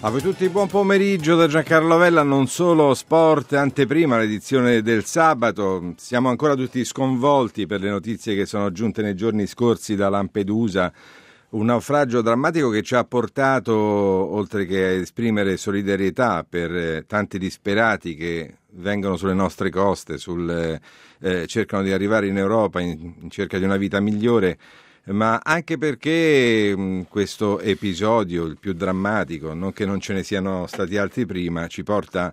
A voi tutti buon pomeriggio da Giancarlo Vella, non solo sport, anteprima l'edizione del sabato. Siamo ancora tutti sconvolti per le notizie che sono giunte nei giorni scorsi da Lampedusa, un naufragio drammatico che ci ha portato, oltre che a esprimere solidarietà per tanti disperati che vengono sulle nostre coste, cercano di arrivare in Europa in cerca di una vita migliore, ma anche perché questo episodio, il più drammatico, non che non ce ne siano stati altri prima, ci porta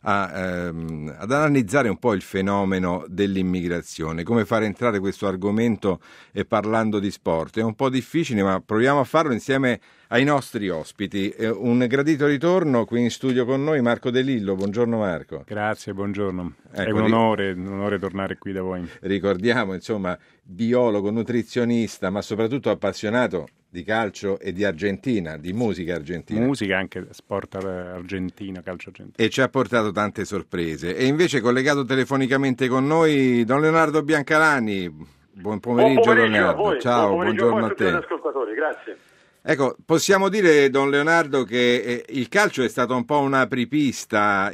ad analizzare un po' il fenomeno dell'immigrazione, come fare entrare questo argomento parlando di sport. È un po' difficile, ma proviamo a farlo insieme ai nostri ospiti. Un gradito ritorno qui in studio con noi Marco De Lillo. Buongiorno Marco. Grazie, buongiorno. Ecco, è un onore tornare qui da voi. Ricordiamo, insomma, biologo, nutrizionista, ma soprattutto appassionato di calcio e di Argentina, di musica argentina. Musica, anche sport argentino, calcio argentino. E ci ha portato tante sorprese. E invece collegato telefonicamente con noi Don Leonardo Biancalani. Buon pomeriggio Leonardo. A voi. Ciao, buongiorno a a tutti te. gli ascoltatori, grazie. Ecco, possiamo dire, Don Leonardo, che il calcio è stato un po' un apripista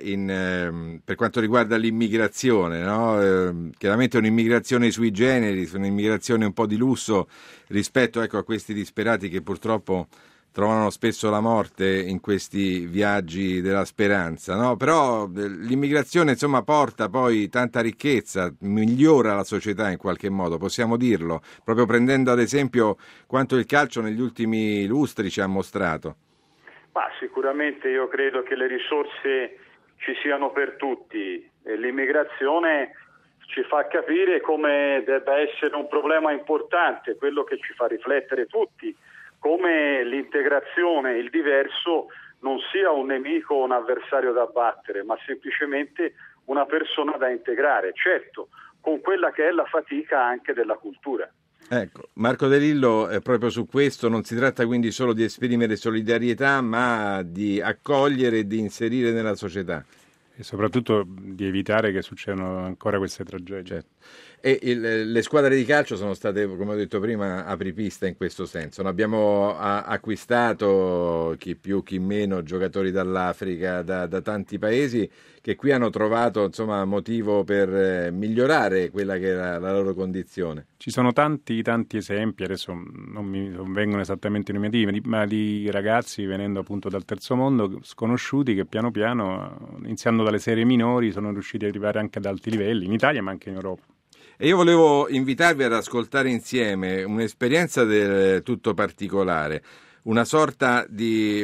per quanto riguarda l'immigrazione, no? Chiaramente un'immigrazione sui generis, un'immigrazione un po' di lusso rispetto, ecco, a questi disperati che purtroppo trovano spesso la morte in questi viaggi della speranza, no? Però l'immigrazione, insomma, porta poi tanta ricchezza, migliora la società in qualche modo, possiamo dirlo, proprio prendendo ad esempio quanto il calcio negli ultimi lustri ci ha mostrato. Ma sicuramente io credo che le risorse ci siano per tutti e l'immigrazione ci fa capire come debba essere un problema importante, quello che ci fa riflettere tutti, come l'integrazione, il diverso non sia un nemico o un avversario da battere, ma semplicemente una persona da integrare, certo, con quella che è la fatica anche della cultura. Ecco, Marco De Lillo, proprio su questo non si tratta quindi solo di esprimere solidarietà, ma di accogliere e di inserire nella società. E soprattutto di evitare che succedano ancora queste tragedie. Certo. E le squadre di calcio sono state, come ho detto prima, apripista in questo senso. Abbiamo acquistato, chi più chi meno, giocatori dall'Africa, da tanti paesi che qui hanno trovato, insomma, motivo per migliorare quella che era la loro condizione. Ci sono tanti esempi, adesso non mi vengono esattamente nominativi, ma di ragazzi venendo appunto dal terzo mondo, sconosciuti, che piano piano, iniziando dalle serie minori, sono riusciti ad arrivare anche ad alti livelli, in Italia ma anche in Europa. E io volevo invitarvi ad ascoltare insieme un'esperienza del tutto particolare, una sorta di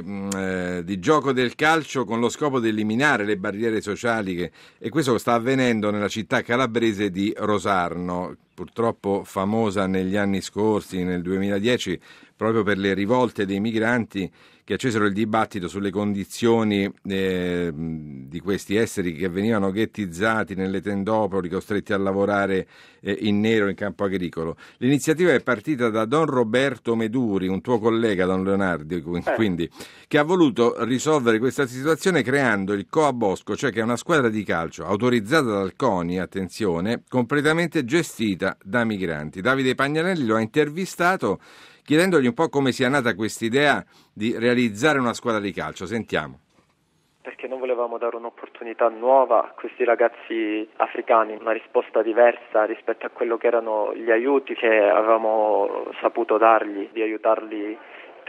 gioco del calcio con lo scopo di eliminare le barriere sociali, e questo sta avvenendo nella città calabrese di Rosarno, purtroppo famosa negli anni scorsi, nel 2010, proprio per le rivolte dei migranti che accesero il dibattito sulle condizioni di questi esseri che venivano ghettizzati nelle tendopoli, costretti a lavorare in nero in campo agricolo. L'iniziativa è partita da Don Roberto Meduri, un tuo collega, Don Leonardo, quindi, che ha voluto risolvere questa situazione creando il Coa Bosco, cioè che è una squadra di calcio autorizzata dal CONI, attenzione, completamente gestita da migranti. Davide Pagnanelli lo ha intervistato chiedendogli un po' come sia nata quest'idea di realizzare una squadra di calcio. Sentiamo. Perché non volevamo dare un'opportunità nuova a questi ragazzi africani, una risposta diversa rispetto a quello che erano gli aiuti che avevamo saputo dargli, di aiutarli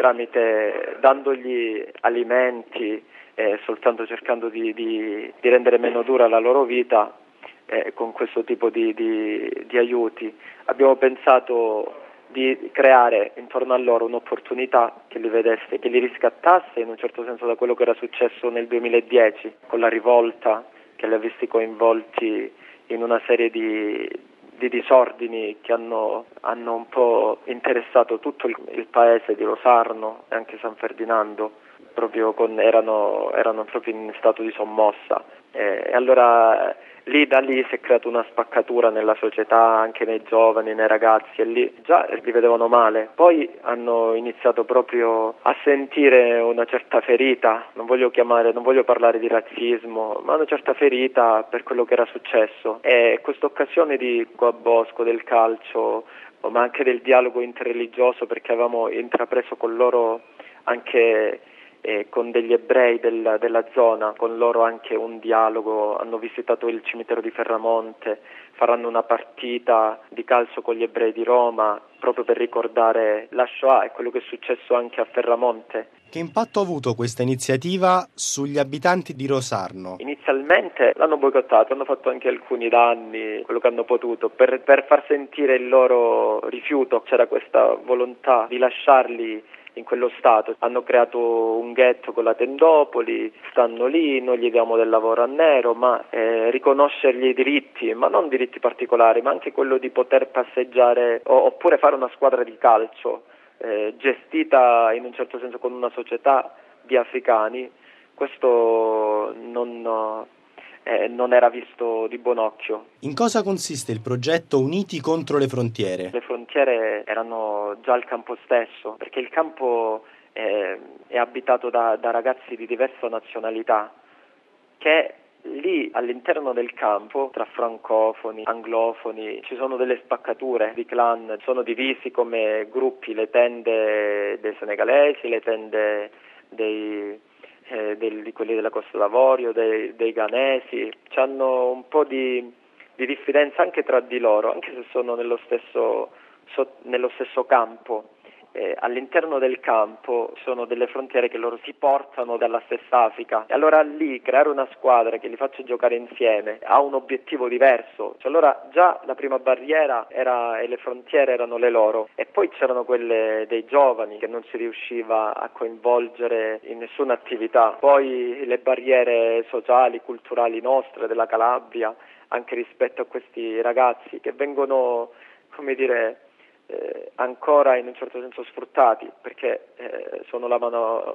dandogli alimenti, soltanto cercando di rendere meno dura la loro vita con questo tipo di aiuti. Abbiamo pensato di creare intorno a loro un'opportunità che li vedesse, che li riscattasse in un certo senso da quello che era successo nel 2010 con la rivolta, che li ha visti coinvolti in una serie di disordini che hanno un po' interessato tutto il paese di Rosarno e anche San Ferdinando, proprio erano proprio in stato di sommossa. E allora da lì si è creata una spaccatura nella società, anche nei giovani, nei ragazzi, e lì già li vedevano male. Poi hanno iniziato proprio a sentire una certa ferita, non voglio parlare di razzismo, ma una certa ferita per quello che era successo. E questa occasione di Coa Bosco, del calcio, ma anche del dialogo interreligioso, perché avevamo intrapreso con loro anche con degli ebrei della zona, con loro anche un dialogo, hanno visitato il cimitero di Ferramonte, faranno una partita di calcio con gli ebrei di Roma proprio per ricordare la Shoah e quello che è successo anche a Ferramonte. Che impatto ha avuto questa iniziativa sugli abitanti di Rosarno? Inizialmente l'hanno boicottato, hanno fatto anche alcuni danni, quello che hanno potuto, per far sentire il loro rifiuto. C'era questa volontà di lasciarli in quello stato. Hanno creato un ghetto con la tendopoli, stanno lì, noi gli diamo del lavoro a nero, ma riconoscergli i diritti, ma non diritti particolari, ma anche quello di poter passeggiare oppure fare una squadra di calcio gestita in un certo senso con una società di africani, questo non era visto di buon occhio. In cosa consiste il progetto Uniti contro le frontiere? Le frontiere erano già al campo stesso, perché il campo è abitato da ragazzi di diversa nazionalità che lì all'interno del campo, tra francofoni, anglofoni, ci sono delle spaccature di clan, sono divisi come gruppi, le tende dei senegalesi, le tende di quelli della Costa d'Avorio, dei ghanesi, hanno un po' di diffidenza anche tra di loro, anche se sono nello stesso campo. All'interno del campo sono delle frontiere che loro si portano dalla stessa Africa e allora lì creare una squadra che li faccia giocare insieme ha un obiettivo diverso, cioè allora già la prima barriera era e le frontiere erano le loro e poi c'erano quelle dei giovani che non si riusciva a coinvolgere in nessuna attività, poi le barriere sociali, culturali nostre della Calabria anche rispetto a questi ragazzi che vengono, come dire, ancora in un certo senso sfruttati perché sono la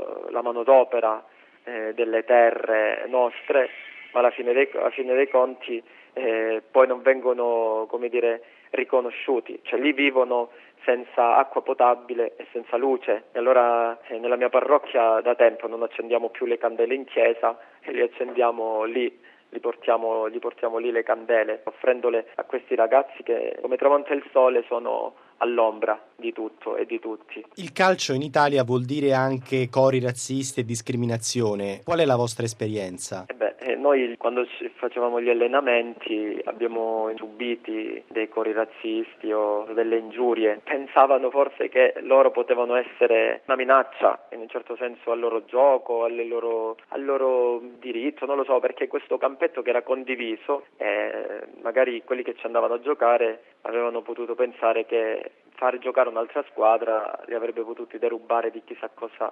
manodopera delle terre nostre, ma alla fine dei conti poi non vengono, come dire, riconosciuti, cioè lì vivono senza acqua potabile e senza luce e allora nella mia parrocchia da tempo non accendiamo più le candele in chiesa e le accendiamo lì. Gli portiamo lì le candele, offrendole a questi ragazzi che, come tramonta il sole, sono all'ombra di tutto e di tutti. Il calcio in Italia vuol dire anche cori razzisti e discriminazione. Qual è la vostra esperienza? Noi quando facevamo gli allenamenti abbiamo subiti dei cori razzisti o delle ingiurie. Pensavano forse che loro potevano essere una minaccia in un certo senso al loro gioco, al loro diritto, non lo so, perché questo campetto che era condiviso magari quelli che ci andavano a giocare avevano potuto pensare che fare giocare un'altra squadra li avrebbe potuti derubare di chissà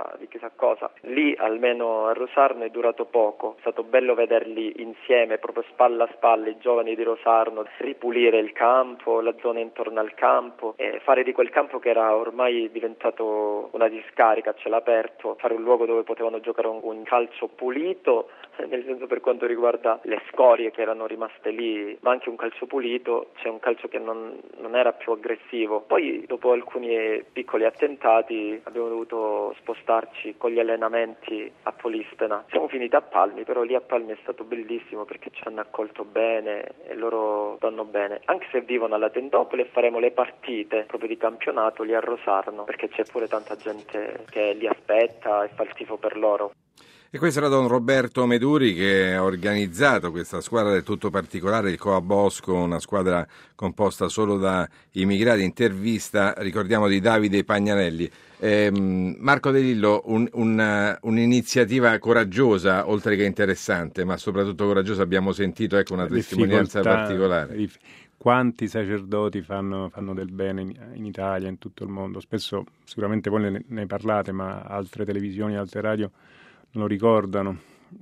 cosa. Lì almeno a Rosarno è durato poco, è stato bello vederli insieme, proprio spalla a spalla, i giovani di Rosarno, ripulire il campo, la zona intorno al campo e fare di quel campo che era ormai diventato una discarica a cielo aperto, fare un luogo dove potevano giocare un calcio pulito, nel senso per quanto riguarda le scorie che erano rimaste lì, ma anche un calcio pulito, c'è un calcio che non era più aggressivo. Poi dopo alcuni piccoli attentati abbiamo dovuto spostarci con gli allenamenti a Polistena. Siamo finiti a Palmi, però lì a Palmi è stato bellissimo perché ci hanno accolto bene e loro stanno bene, anche se vivono alla Tendopoli, e faremo le partite proprio di campionato lì a Rosarno perché c'è pure tanta gente che li aspetta e fa il tifo per loro. E questo era Don Roberto Meduri che ha organizzato questa squadra del tutto particolare, il Coa Bosco, una squadra composta solo da immigrati. Intervista, ricordiamo, di Davide Pagnanelli. Marco De Lillo, un'iniziativa coraggiosa, oltre che interessante, ma soprattutto coraggiosa, abbiamo sentito una testimonianza particolare. Quanti sacerdoti fanno del bene in Italia, in tutto il mondo. Spesso, sicuramente voi ne parlate, ma altre televisioni, altre radio lo ricordano,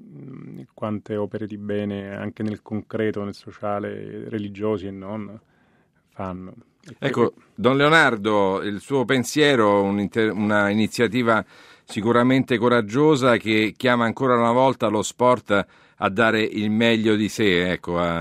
quante opere di bene anche nel concreto, nel sociale, religiosi e non, fanno. Ecco, Don Leonardo, il suo pensiero, una iniziativa sicuramente coraggiosa che chiama ancora una volta lo sport a dare il meglio di sé,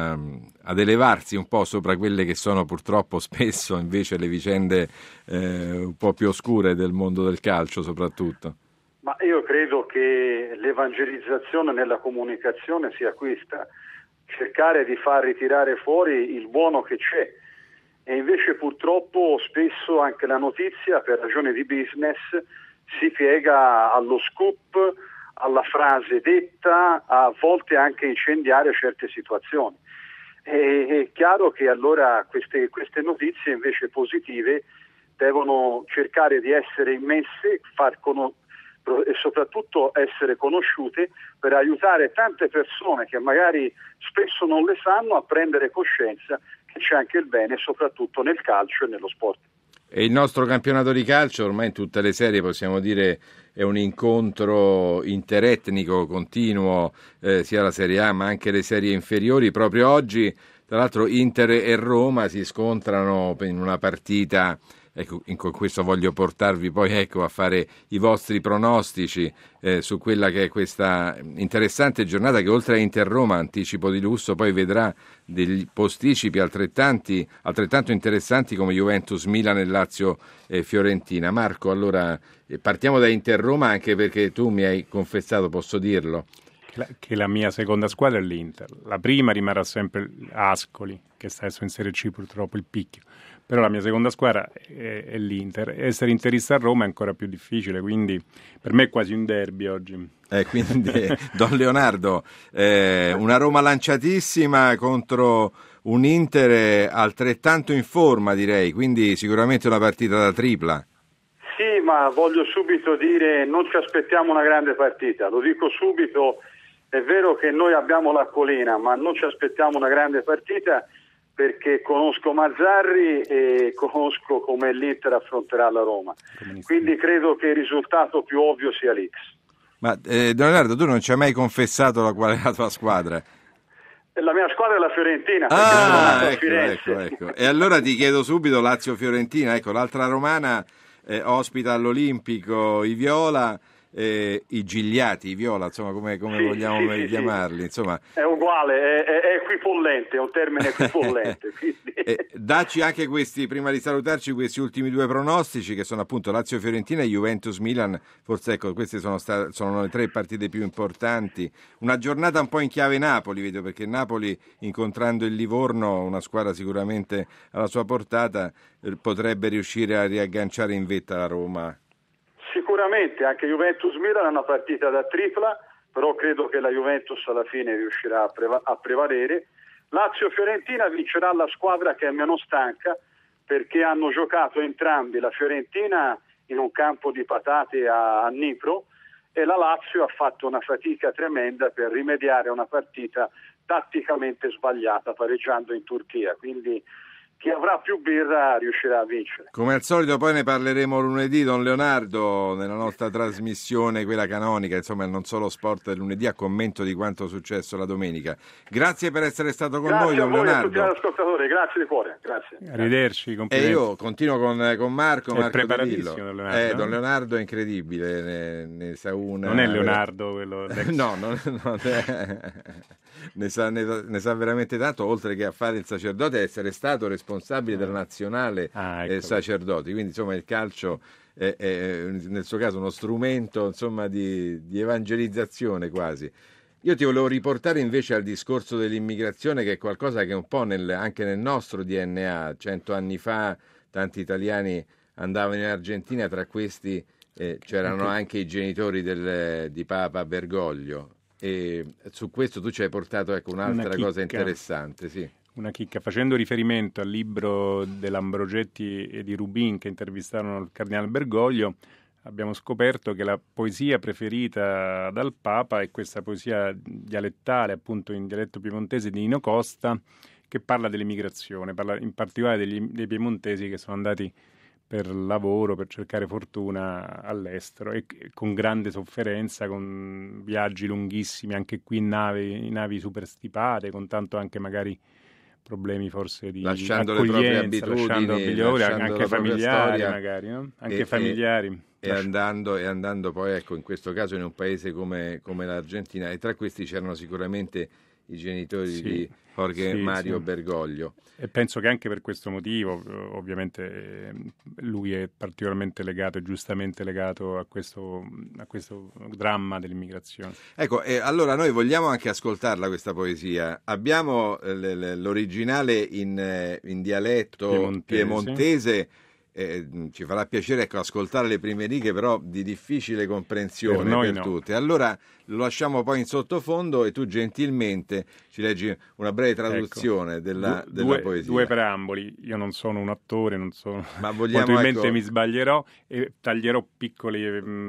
ad elevarsi un po' sopra quelle che sono purtroppo spesso invece le vicende un po' più oscure del mondo del calcio soprattutto. Ma io credo che l'evangelizzazione nella comunicazione sia questa, cercare di far ritirare fuori il buono che c'è e invece purtroppo spesso anche la notizia per ragioni di business si piega allo scoop, alla frase detta, a volte anche incendiare certe situazioni. È chiaro che allora queste notizie invece positive devono cercare di essere immesse, e soprattutto essere conosciute per aiutare tante persone che magari spesso non le sanno a prendere coscienza che c'è anche il bene, soprattutto nel calcio e nello sport. E il nostro campionato di calcio ormai in tutte le serie possiamo dire è un incontro interetnico continuo, sia la Serie A ma anche le serie inferiori. Proprio oggi, tra l'altro, Inter e Roma si scontrano in una partita. Ecco, con questo voglio portarvi poi a fare i vostri pronostici su quella che è questa interessante giornata che oltre a Inter-Roma, anticipo di lusso, poi vedrà degli posticipi altrettanto interessanti come Juventus-Milan e Lazio-Fiorentina. Marco, allora partiamo da Inter-Roma anche perché tu mi hai confessato, posso dirlo, che la mia seconda squadra è l'Inter. La prima rimarrà sempre Ascoli, che sta adesso in Serie C purtroppo il picchio. Però la mia seconda squadra è l'Inter. Essere interista a Roma è ancora più difficile, quindi per me è quasi un derby oggi. Quindi, Don Leonardo, una Roma lanciatissima contro un Inter altrettanto in forma, direi, quindi sicuramente una partita da tripla. Sì, ma voglio subito dire, non ci aspettiamo una grande partita, lo dico subito, è vero che noi abbiamo l'acquolina, ma non ci aspettiamo una grande partita, perché conosco Mazzarri e conosco come l'Inter affronterà la Roma. Quindi credo che il risultato più ovvio sia l'X. Ma Leonardo, tu non ci hai mai confessato qual è la tua squadra? La mia squadra è la Fiorentina. Ecco. E allora ti chiedo subito Lazio-Fiorentina. Ecco, l'altra romana ospita all'Olimpico i Viola. I Gigliati, i Viola, insomma, come vogliamo chiamarli, insomma. È uguale, è equipollente, è un termine equipollente. Dacci anche questi, prima di salutarci, questi ultimi due pronostici che sono appunto Lazio-Fiorentina e Juventus-Milan. Forse ecco, queste sono le tre partite più importanti. Una giornata un po' in chiave Napoli, vedo, perché Napoli, incontrando il Livorno, una squadra sicuramente alla sua portata, potrebbe riuscire a riagganciare in vetta la Roma. Sicuramente anche Juventus-Milan è una partita da tripla, però credo che la Juventus alla fine riuscirà a prevalere. Lazio-Fiorentina vincerà la squadra che è meno stanca, perché hanno giocato entrambi, la Fiorentina in un campo di patate a Dnipro e la Lazio ha fatto una fatica tremenda per rimediare a una partita tatticamente sbagliata, pareggiando in Turchia, quindi chi avrà più birra riuscirà a vincere. Come al solito poi ne parleremo lunedì, Don Leonardo, nella nostra trasmissione, quella canonica, insomma il Non Solo Sport del lunedì, a commento di quanto è successo la domenica. Grazie per essere stato con noi, Don Leonardo. Grazie a voi e a tutti gli ascoltatori, grazie di cuore. Grazie. Arrivederci, complimenti. E io continuo con Marco preparatissimo, Di Villo. Don Leonardo. Don Leonardo è incredibile, ne sa una... Non è Leonardo quello... No, ne sa veramente tanto, oltre che a fare il sacerdote, a essere stato responsabile della nazionale sacerdoti, quindi insomma il calcio è nel suo caso uno strumento, insomma, di evangelizzazione quasi. Io ti volevo riportare invece al discorso dell'immigrazione, che è qualcosa che è un po' anche nel nostro DNA. 100 anni fa tanti italiani andavano in Argentina, tra questi c'erano anche i genitori di Papa Bergoglio. E su questo tu ci hai portato un'altra cosa interessante, sì. Una chicca, facendo riferimento al libro dell'Ambrogetti e di Rubin che intervistarono il cardinale Bergoglio, abbiamo scoperto che la poesia preferita dal Papa è questa poesia dialettale, appunto in dialetto piemontese, di Nino Costa, che parla dell'immigrazione, parla in particolare dei piemontesi che sono andati per lavoro, per cercare fortuna all'estero, e con grande sofferenza, con viaggi lunghissimi, anche qui in navi superstipate, con tanto anche magari problemi forse di lasciando le proprie abitudini, anche familiari magari, no? Anche familiari. E andando poi, ecco, in questo caso in un paese come l'Argentina, e tra questi c'erano sicuramente i genitori di Jorge Mario Bergoglio. E penso che anche per questo motivo, ovviamente, lui è particolarmente legato e giustamente legato a questo dramma dell'immigrazione. Ecco, allora noi vogliamo anche ascoltarla questa poesia. Abbiamo l'originale in dialetto piemontese ci farà piacere, ecco, ascoltare le prime righe, però di difficile comprensione per tutti. Allora lo lasciamo poi in sottofondo e tu gentilmente ci leggi una breve traduzione della poesia. Due preamboli. Io non sono un attore, non sono... Ma vogliamo, probabilmente mi sbaglierò e taglierò piccoli,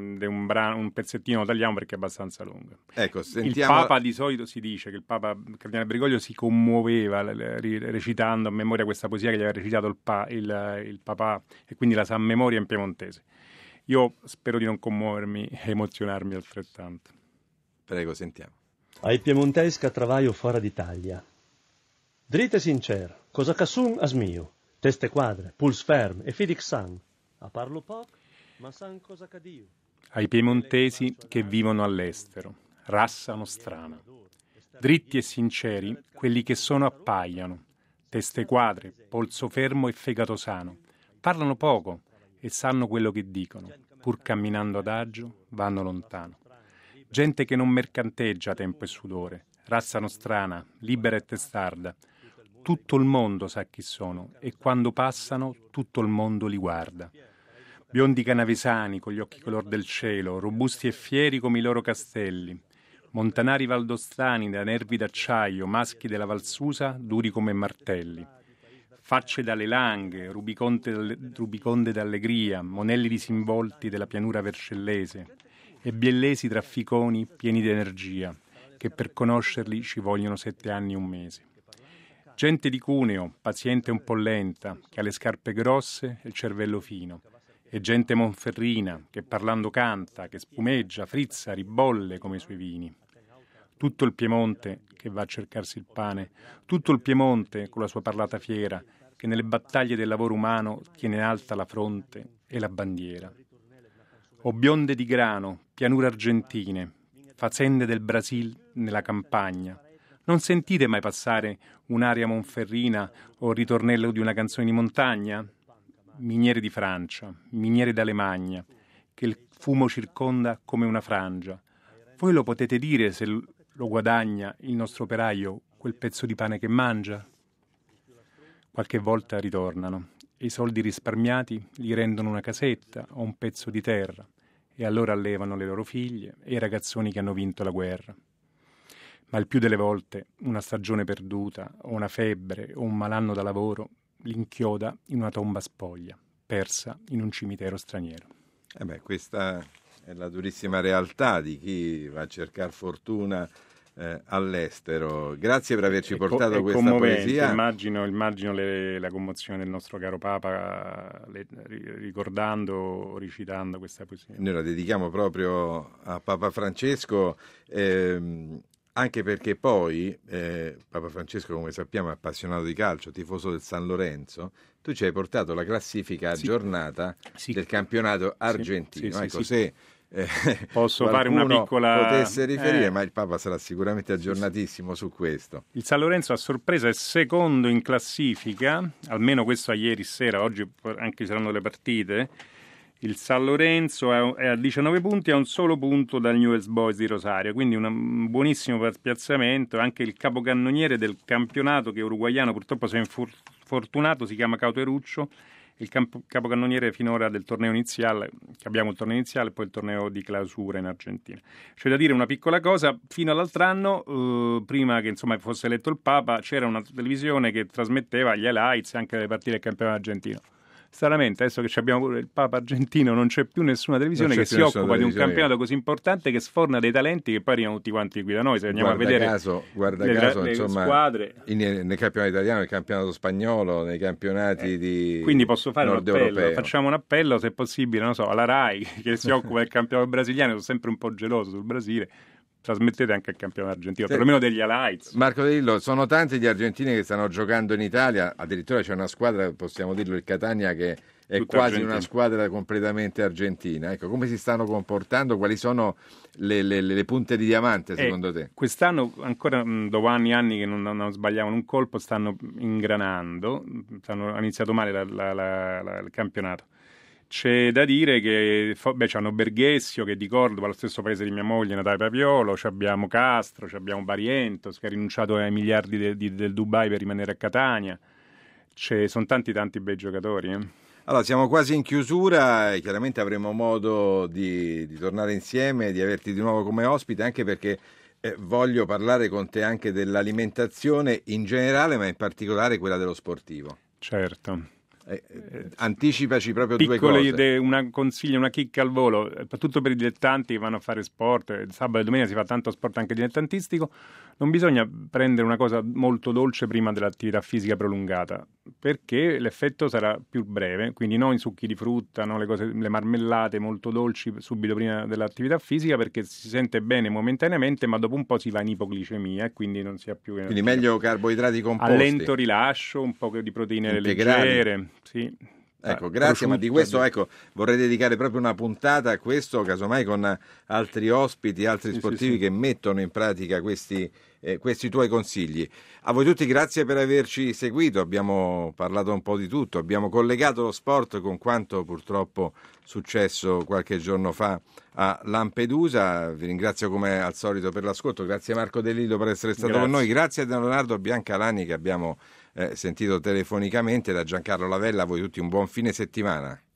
un pezzettino lo tagliamo perché è abbastanza lungo. Ecco, sentiamo... Il Papa, di solito si dice che il Papa Cardinale Bergoglio si commuoveva recitando a memoria questa poesia che gli aveva recitato il Papa, e quindi la sa a memoria in piemontese. Io spero di non commuovermi e emozionarmi altrettanto. Prego, sentiamo. Ai piemontesca travaglio fora d'Italia. Dritto e sincero, cosa cassun as mio, teste quadre, puls ferm e fidic san. A parlo poco, ma san cosa cadio. Ai piemontesi che vivono all'estero, razza nostrana. Dritti e sinceri, quelli che sono appaiono, teste quadre, polso fermo e fegato sano. Parlano poco e sanno quello che dicono, pur camminando adagio vanno lontano. Gente che non mercanteggia tempo e sudore, razza nostrana, libera e testarda. Tutto il mondo sa chi sono e quando passano tutto il mondo li guarda. Biondi canavesani con gli occhi color del cielo, robusti e fieri come i loro castelli. Montanari valdostani da nervi d'acciaio, maschi della Valsusa duri come martelli. Facce dalle langhe, rubiconde d'allegria, monelli disinvolti della pianura vercellese e biellesi trafficoni pieni di energia, che per conoscerli ci vogliono 7 anni e 1 mese. Gente di Cuneo, paziente e un po' lenta, che ha le scarpe grosse e il cervello fino, e gente monferrina, che parlando canta, che spumeggia, frizza, ribolle come i suoi vini. Tutto il Piemonte che va a cercarsi il pane, tutto il Piemonte con la sua parlata fiera, che nelle battaglie del lavoro umano tiene alta la fronte e la bandiera. O bionde di grano, pianure argentine, fazzende del Brasil nella campagna. Non sentite mai passare un'aria monferrina o il ritornello di una canzone di montagna? Miniere di Francia, miniere d'Alemagna, che il fumo circonda come una frangia. Voi lo potete dire se lo guadagna il nostro operaio quel pezzo di pane che mangia? Qualche volta ritornano e i soldi risparmiati gli rendono una casetta o un pezzo di terra e allora allevano le loro figlie e i ragazzoni che hanno vinto la guerra. Ma il più delle volte una stagione perduta o una febbre o un malanno da lavoro li inchioda in una tomba spoglia, persa in un cimitero straniero. Questa è la durissima realtà di chi va a cercare fortuna all'estero. Grazie per averci portato questa poesia. Immagino la commozione del nostro caro Papa ricordando, recitando questa poesia. Noi la dedichiamo proprio a Papa Francesco, anche perché poi Papa Francesco, come sappiamo, è appassionato di calcio, tifoso del San Lorenzo. Tu ci hai portato la classifica aggiornata del campionato argentino. Se posso fare una piccola... potesse riferire, ma il Papa sarà sicuramente aggiornatissimo su questo. Il San Lorenzo a sorpresa è secondo in classifica, almeno questo a ieri sera, oggi anche ci saranno le partite. Il San Lorenzo è a 19 punti, a un solo punto dal Newell's Boys di Rosario, quindi un buonissimo piazzamento. Anche il capocannoniere del campionato, che è uruguaiano, purtroppo si è infortunato, si chiama Cauteruccio. Il capocannoniere finora del torneo iniziale, che abbiamo il torneo iniziale e poi il torneo di clausura in Argentina. C'è da dire una piccola cosa: fino all'altro anno, prima che fosse eletto il Papa, c'era una televisione che trasmetteva gli highlights anche delle partite del campionato argentino. Stranamente, adesso che abbiamo pure il Papa argentino, non c'è più nessuna televisione che si occupa di un campionato così importante, che sforna dei talenti che poi arrivano tutti quanti qui da noi. Se andiamo a vedere le squadre nel campionato italiano, nel campionato spagnolo, nei campionati di quindi posso fare nord un appello, europeo. Facciamo un appello, se possibile, non so, alla RAI che si occupa del campionato brasiliano. Sono sempre un po' geloso sul Brasile. Trasmettete anche il campionato argentino, perlomeno degli highlights. Marco De Lillo, sono tanti gli argentini che stanno giocando in Italia, addirittura c'è una squadra, possiamo dirlo, il Catania, che è tutta quasi argentina. Una squadra completamente argentina. Ecco, come si stanno comportando? Quali sono le punte di diamante secondo te? Quest'anno, ancora dopo anni e anni che non sbagliavano un colpo, stanno ingranando, hanno iniziato male il campionato. C'è da dire che c'hanno Berghessio, che è di Cordova, lo stesso paese di mia moglie, Natale Papiolo, abbiamo Castro, abbiamo Barrientos, che ha rinunciato ai miliardi del Dubai per rimanere a Catania. Sono tanti bei giocatori. Allora, siamo quasi in chiusura e chiaramente avremo modo di tornare insieme, di averti di nuovo come ospite, anche perché voglio parlare con te anche dell'alimentazione in generale, ma in particolare quella dello sportivo. Certo. Anticipaci proprio piccole due cose. idee, una consiglio, una chicca al volo, soprattutto per i dilettanti che vanno a fare sport. Il sabato e domenica si fa tanto sport anche dilettantistico. Non bisogna prendere una cosa molto dolce prima dell'attività fisica prolungata, perché l'effetto sarà più breve, quindi non i succhi di frutta, no, le marmellate molto dolci subito prima dell'attività fisica, perché si sente bene momentaneamente, ma dopo un po' si va in ipoglicemia e quindi non si ha più... Quindi meglio carboidrati composti. A lento rilascio, un po' di proteine integrali. Leggere, sì. Ecco, grazie, ma di questo vorrei dedicare proprio una puntata a questo, casomai con altri ospiti, altri sportivi che mettono in pratica questi tuoi consigli. A voi tutti grazie per averci seguito, abbiamo parlato un po' di tutto, abbiamo collegato lo sport con quanto purtroppo successo qualche giorno fa a Lampedusa. Vi ringrazio come al solito per l'ascolto, grazie Marco De Lido per essere stato con noi, grazie a Leonardo Biancalani che abbiamo sentito telefonicamente, da Giancarlo Lavella. A voi tutti un buon fine settimana.